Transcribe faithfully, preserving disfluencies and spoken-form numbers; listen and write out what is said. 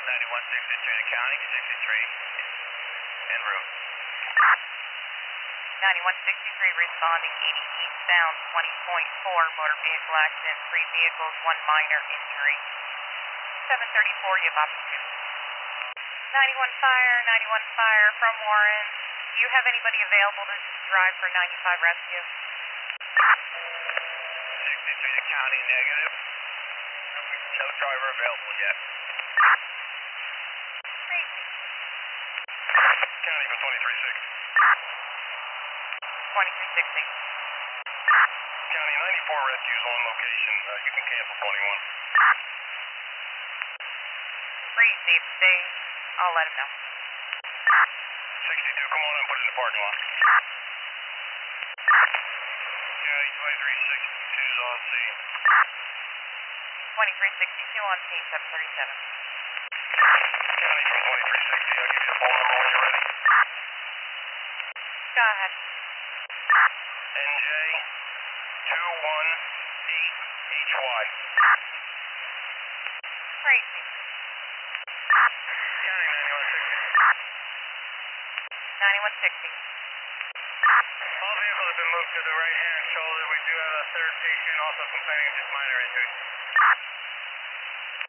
ninety-one sixty-three to county, sixty-three en route. ninety-one sixty-three responding eighty eastbound twenty point four motor vehicle accident, three vehicles, one minor injury. seven thirty-four, you have option two. ninety-one fire, ninety-one fire from Warren. Do you have anybody available to drive for ninety-five rescue? sixty-three to county, negative. No driver available yet. Crazy. County for twenty-three sixty. twenty-three sixty. County, ninety-four rescues on location. Uh, you can cancel twenty-one. Pretty safe to stay. I'll let him know. sixty-two, come on in, put it in the parking lot. County, twenty-three sixty-two is on scene. twenty-three sixty-two on scene, seven thirty-seven. County from twenty-three sixty, I'll give you the phone number when you're ready. Go ahead. N J two one eight H Y. Crazy. County, ninety-one sixty. ninety-one sixty. All vehicles have been moved to the right-hand shoulder. We do have a third patient also complaining of just minor injuries.